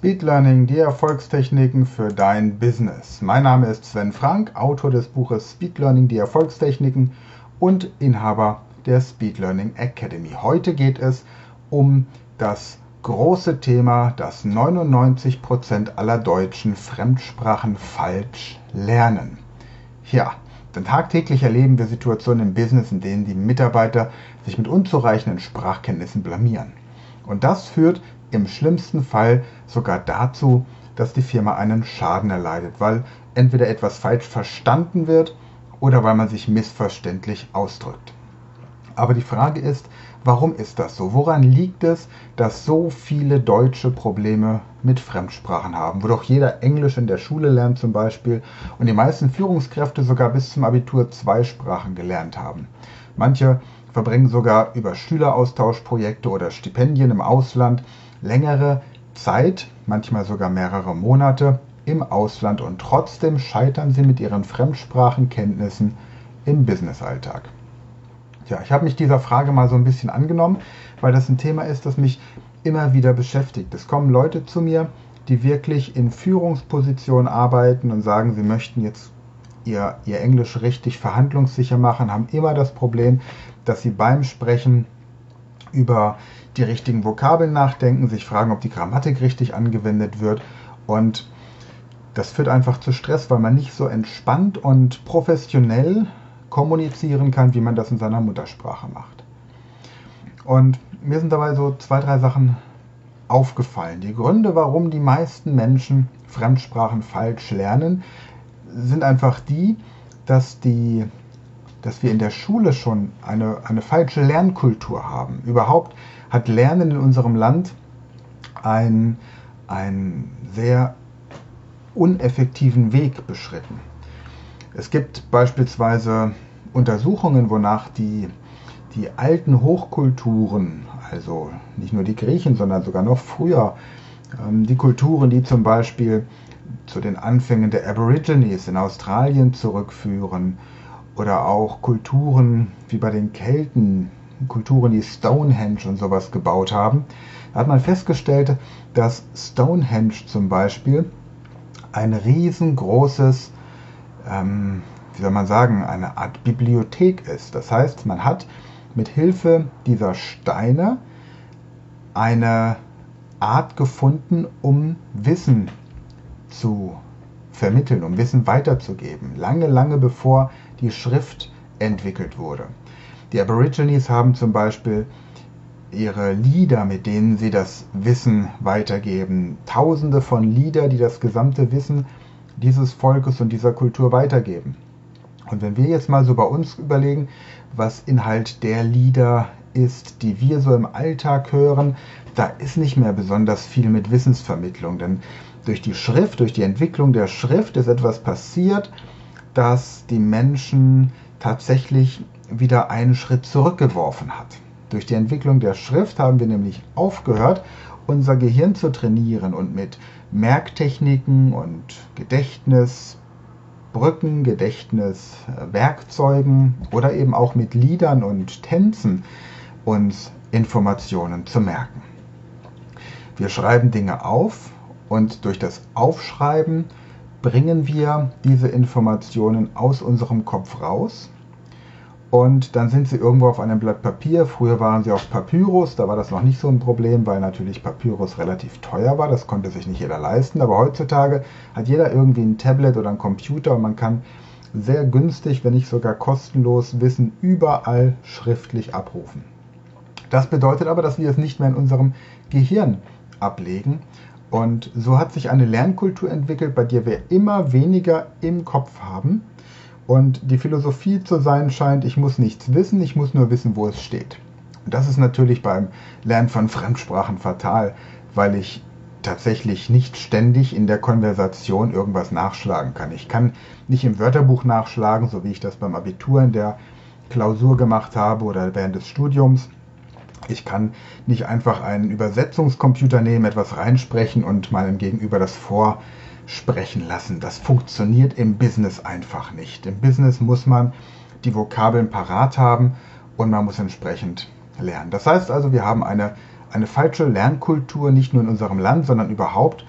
Speed Learning, die Erfolgstechniken für dein Business. Mein Name ist Sven Frank, Autor des Buches Speed Learning, die Erfolgstechniken und Inhaber der Speed Learning Academy. Heute geht es um das große Thema, dass 99% aller Deutschen Fremdsprachen falsch lernen. Ja, denn tagtäglich erleben wir Situationen im Business, in denen die Mitarbeiter sich mit unzureichenden Sprachkenntnissen blamieren. Und das führt im schlimmsten Fall sogar dazu, dass die Firma einen Schaden erleidet, weil entweder etwas falsch verstanden wird oder weil man sich missverständlich ausdrückt. Aber die Frage ist, warum ist das so? Woran liegt es, dass so viele Deutsche Probleme mit Fremdsprachen haben, wo doch jeder Englisch in der Schule lernt zum Beispiel und die meisten Führungskräfte sogar bis zum Abitur 2 Sprachen gelernt haben. Manche verbringen sogar über Schüleraustauschprojekte oder Stipendien im Ausland längere Zeit, manchmal sogar mehrere Monate im Ausland und trotzdem scheitern sie mit ihren Fremdsprachenkenntnissen im Businessalltag. Ja, ich habe mich dieser Frage mal so ein bisschen angenommen, weil das ein Thema ist, das mich immer wieder beschäftigt. Es kommen Leute zu mir, die wirklich in Führungspositionen arbeiten und sagen, sie möchten jetzt ihr Englisch richtig verhandlungssicher machen, haben immer das Problem, dass sie beim Sprechen über die richtigen Vokabeln nachdenken, sich fragen, ob die Grammatik richtig angewendet wird, und das führt einfach zu Stress, weil man nicht so entspannt und professionell kommunizieren kann, wie man das in seiner Muttersprache macht. Und mir sind dabei so 2, 3 Sachen aufgefallen. Die Gründe, warum die meisten Menschen Fremdsprachen falsch lernen, sind einfach die, dass wir in der Schule schon eine falsche Lernkultur haben. Überhaupt hat Lernen in unserem Land einen sehr uneffektiven Weg beschritten. Es gibt beispielsweise Untersuchungen, wonach die alten Hochkulturen, also nicht nur die Griechen, sondern sogar noch früher, die Kulturen, die zum Beispiel zu den Anfängen der Aborigines in Australien zurückführen, oder auch Kulturen wie bei den Kelten, Kulturen, die Stonehenge und sowas gebaut haben, da hat man festgestellt, dass Stonehenge zum Beispiel ein riesengroßes, wie soll man sagen, eine Art Bibliothek ist. Das heißt, man hat mit Hilfe dieser Steine eine Art gefunden, um Wissen zu vermitteln, um Wissen weiterzugeben. Lange, lange bevor die Schrift entwickelt wurde. Die Aborigines haben zum Beispiel ihre Lieder, mit denen sie das Wissen weitergeben. Tausende von Lieder, die das gesamte Wissen dieses Volkes und dieser Kultur weitergeben. Und wenn wir jetzt mal so bei uns überlegen, was Inhalt der Lieder ist, die wir so im Alltag hören, da ist nicht mehr besonders viel mit Wissensvermittlung, denn durch die Schrift, durch die Entwicklung der Schrift ist etwas passiert, dass die Menschen tatsächlich wieder einen Schritt zurückgeworfen hat. Durch die Entwicklung der Schrift haben wir nämlich aufgehört, unser Gehirn zu trainieren und mit Merktechniken und Gedächtnisbrücken, Gedächtniswerkzeugen oder eben auch mit Liedern und Tänzen uns Informationen zu merken. Wir schreiben Dinge auf und durch das Aufschreiben bringen wir diese Informationen aus unserem Kopf raus und dann sind sie irgendwo auf einem Blatt Papier. Früher waren sie auf Papyrus, da war das noch nicht so ein Problem, weil natürlich Papyrus relativ teuer war, das konnte sich nicht jeder leisten, aber heutzutage hat jeder irgendwie ein Tablet oder einen Computer und man kann sehr günstig, wenn nicht sogar kostenlos Wissen überall schriftlich abrufen. Das bedeutet aber, dass wir es nicht mehr in unserem Gehirn ablegen. Und so hat sich eine Lernkultur entwickelt, bei der wir immer weniger im Kopf haben. Und die Philosophie zu sein scheint, ich muss nichts wissen, ich muss nur wissen, wo es steht. Und das ist natürlich beim Lernen von Fremdsprachen fatal, weil ich tatsächlich nicht ständig in der Konversation irgendwas nachschlagen kann. Ich kann nicht im Wörterbuch nachschlagen, so wie ich das beim Abitur in der Klausur gemacht habe oder während des Studiums. Ich kann nicht einfach einen Übersetzungscomputer nehmen, etwas reinsprechen und meinem Gegenüber das vorsprechen lassen. Das funktioniert im Business einfach nicht. Im Business muss man die Vokabeln parat haben und man muss entsprechend lernen. Das heißt also, wir haben eine falsche Lernkultur, nicht nur in unserem Land, sondern überhaupt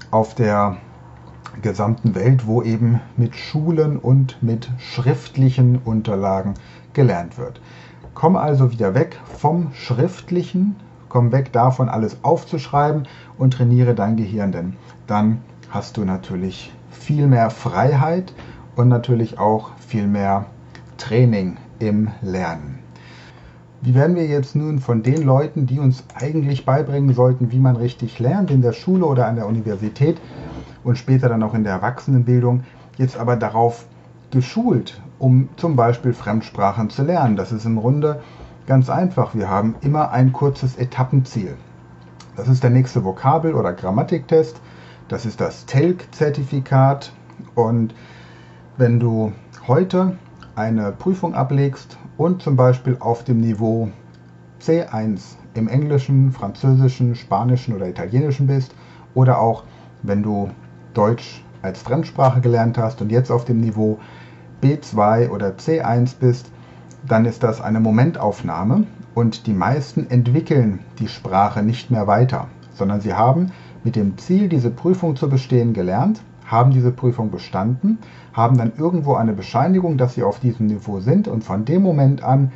auf der gesamten Welt, wo eben mit Schulen und mit schriftlichen Unterlagen gelernt wird. Komm also wieder weg vom Schriftlichen, komm weg davon, alles aufzuschreiben und trainiere dein Gehirn, denn dann hast du natürlich viel mehr Freiheit und natürlich auch viel mehr Training im Lernen. Wie werden wir jetzt nun von den Leuten, die uns eigentlich beibringen sollten, wie man richtig lernt in der Schule oder an der Universität und später dann auch in der Erwachsenenbildung, jetzt aber darauf geschult, um zum Beispiel Fremdsprachen zu lernen? Das ist im Grunde ganz einfach. Wir haben immer ein kurzes Etappenziel. Das ist der nächste Vokabel- oder Grammatiktest. Das ist das TELC-Zertifikat. Und wenn du heute eine Prüfung ablegst und zum Beispiel auf dem Niveau C1 im Englischen, Französischen, Spanischen oder Italienischen bist oder auch wenn du Deutsch als Fremdsprache gelernt hast und jetzt auf dem Niveau B2 oder C1 bist, dann ist das eine Momentaufnahme und die meisten entwickeln die Sprache nicht mehr weiter, sondern sie haben mit dem Ziel, diese Prüfung zu bestehen, gelernt, haben diese Prüfung bestanden, haben dann irgendwo eine Bescheinigung, dass sie auf diesem Niveau sind und von dem Moment an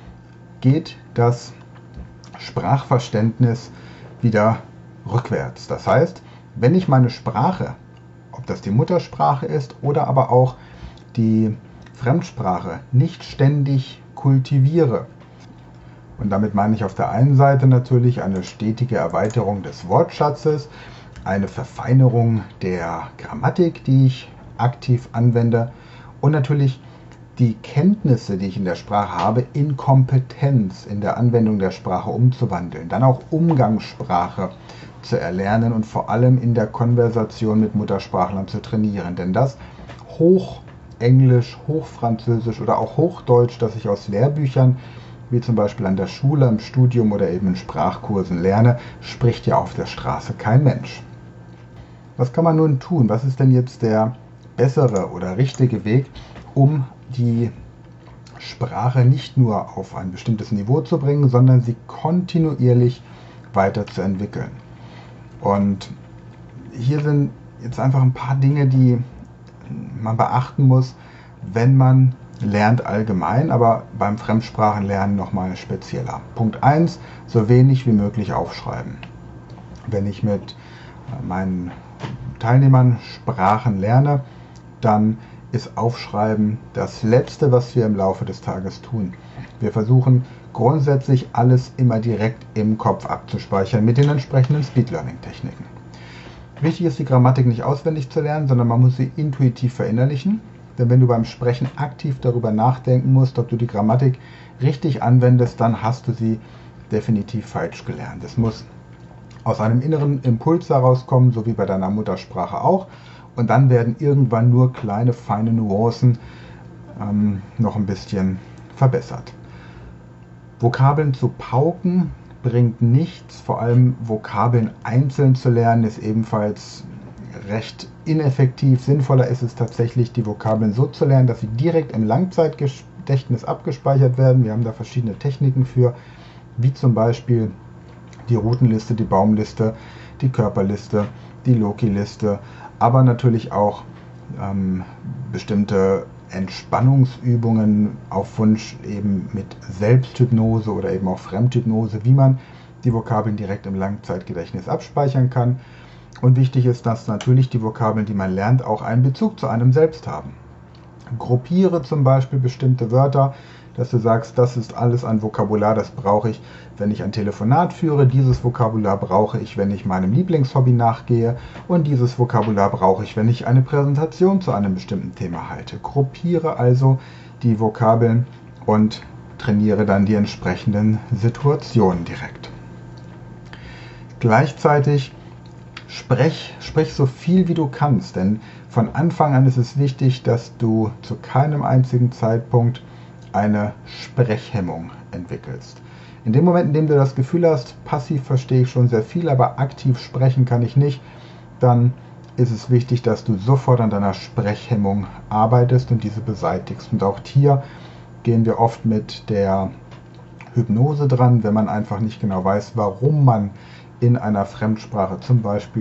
geht das Sprachverständnis wieder rückwärts. Das heißt, wenn ich meine Sprache, ob das die Muttersprache ist oder aber auch die Fremdsprache, nicht ständig kultiviere, und damit meine ich auf der einen Seite natürlich eine stetige Erweiterung des Wortschatzes, eine Verfeinerung der Grammatik, die ich aktiv anwende und natürlich die Kenntnisse, die ich in der Sprache habe, in Kompetenz in der Anwendung der Sprache umzuwandeln. Dann auch Umgangssprache zu erlernen und vor allem in der Konversation mit Muttersprachlern zu trainieren. Denn das Hochenglisch, Hochfranzösisch oder auch Hochdeutsch, das ich aus Lehrbüchern wie zum Beispiel an der Schule, im Studium oder eben in Sprachkursen lerne, spricht ja auf der Straße kein Mensch. Was kann man nun tun? Was ist denn jetzt der bessere oder richtige Weg, um die Sprache nicht nur auf ein bestimmtes Niveau zu bringen, sondern sie kontinuierlich weiterzuentwickeln? Und hier sind jetzt einfach ein paar Dinge, die man beachten muss, wenn man lernt allgemein, aber beim Fremdsprachenlernen nochmal spezieller. Punkt 1, so wenig wie möglich aufschreiben. Wenn ich mit meinen Teilnehmern Sprachen lerne, dann ist Aufschreiben das Letzte, was wir im Laufe des Tages tun. Wir versuchen grundsätzlich alles immer direkt im Kopf abzuspeichern mit den entsprechenden Speed-Learning-Techniken. Wichtig ist, die Grammatik nicht auswendig zu lernen, sondern man muss sie intuitiv verinnerlichen. Denn wenn du beim Sprechen aktiv darüber nachdenken musst, ob du die Grammatik richtig anwendest, dann hast du sie definitiv falsch gelernt. Es muss aus einem inneren Impuls herauskommen, so wie bei deiner Muttersprache auch. Und dann werden irgendwann nur kleine, feine Nuancen noch ein bisschen verbessert. Vokabeln zu pauken bringt nichts. Vor allem Vokabeln einzeln zu lernen ist ebenfalls recht ineffektiv. Sinnvoller ist es tatsächlich, die Vokabeln so zu lernen, dass sie direkt im Langzeitgedächtnis abgespeichert werden. Wir haben da verschiedene Techniken für, wie zum Beispiel die Routenliste, die Baumliste, die Körperliste, die Loki-Liste, aber natürlich auch bestimmte Entspannungsübungen auf Wunsch eben mit Selbsthypnose oder eben auch Fremdhypnose, wie man die Vokabeln direkt im Langzeitgedächtnis abspeichern kann. Und wichtig ist, dass natürlich die Vokabeln, die man lernt, auch einen Bezug zu einem selbst haben. Gruppiere zum Beispiel bestimmte Wörter, dass du sagst, das ist alles ein Vokabular, das brauche ich, wenn ich ein Telefonat führe, dieses Vokabular brauche ich, wenn ich meinem Lieblingshobby nachgehe und dieses Vokabular brauche ich, wenn ich eine Präsentation zu einem bestimmten Thema halte. Gruppiere also die Vokabeln und trainiere dann die entsprechenden Situationen direkt. Gleichzeitig sprich so viel wie du kannst, denn von Anfang an ist es wichtig, dass du zu keinem einzigen Zeitpunkt eine Sprechhemmung entwickelst. In dem Moment, in dem du das Gefühl hast, passiv verstehe ich schon sehr viel, aber aktiv sprechen kann ich nicht, dann ist es wichtig, dass du sofort an deiner Sprechhemmung arbeitest und diese beseitigst. Und auch hier gehen wir oft mit der Hypnose dran, wenn man einfach nicht genau weiß, warum man in einer Fremdsprache zum Beispiel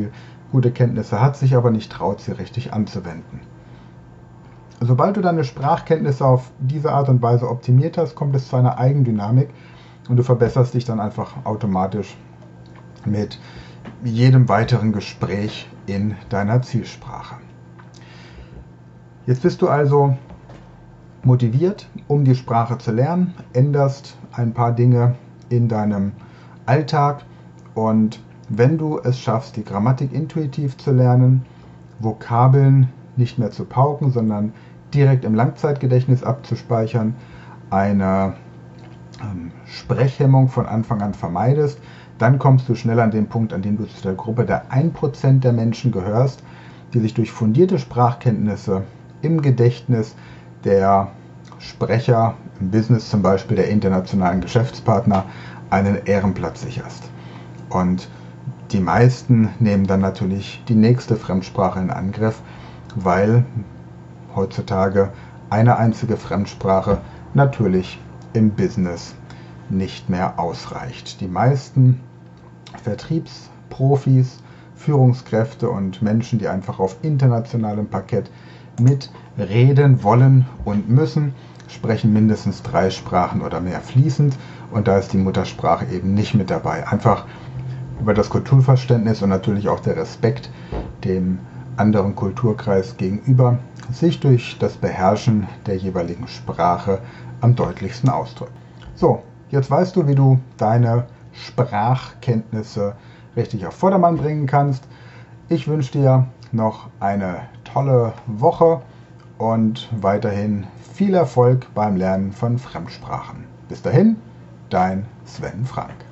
gute Kenntnisse hat, sich aber nicht traut, sie richtig anzuwenden. Sobald du deine Sprachkenntnisse auf diese Art und Weise optimiert hast, kommt es zu einer Eigendynamik und du verbesserst dich dann einfach automatisch mit jedem weiteren Gespräch in deiner Zielsprache. Jetzt bist du also motiviert, um die Sprache zu lernen, änderst ein paar Dinge in deinem Alltag und wenn du es schaffst, die Grammatik intuitiv zu lernen, Vokabeln nicht mehr zu pauken, sondern direkt im Langzeitgedächtnis abzuspeichern, eine Sprechhemmung von Anfang an vermeidest, dann kommst du schnell an den Punkt, an dem du zu der Gruppe der 1% der Menschen gehörst, die sich durch fundierte Sprachkenntnisse im Gedächtnis der Sprecher im Business, zum Beispiel der internationalen Geschäftspartner, einen Ehrenplatz sicherst. Und die meisten nehmen dann natürlich die nächste Fremdsprache in Angriff, weil heutzutage eine einzige Fremdsprache natürlich im Business nicht mehr ausreicht. Die meisten Vertriebsprofis, Führungskräfte und Menschen, die einfach auf internationalem Parkett mitreden wollen und müssen, sprechen mindestens 3 Sprachen oder mehr fließend und da ist die Muttersprache eben nicht mit dabei. Einfach über das Kulturverständnis und natürlich auch der Respekt dem anderen Kulturkreis gegenüber sich durch das Beherrschen der jeweiligen Sprache am deutlichsten ausdrückt. So, jetzt weißt du, wie du deine Sprachkenntnisse richtig auf Vordermann bringen kannst. Ich wünsche dir noch eine tolle Woche und weiterhin viel Erfolg beim Lernen von Fremdsprachen. Bis dahin, dein Sven Frank.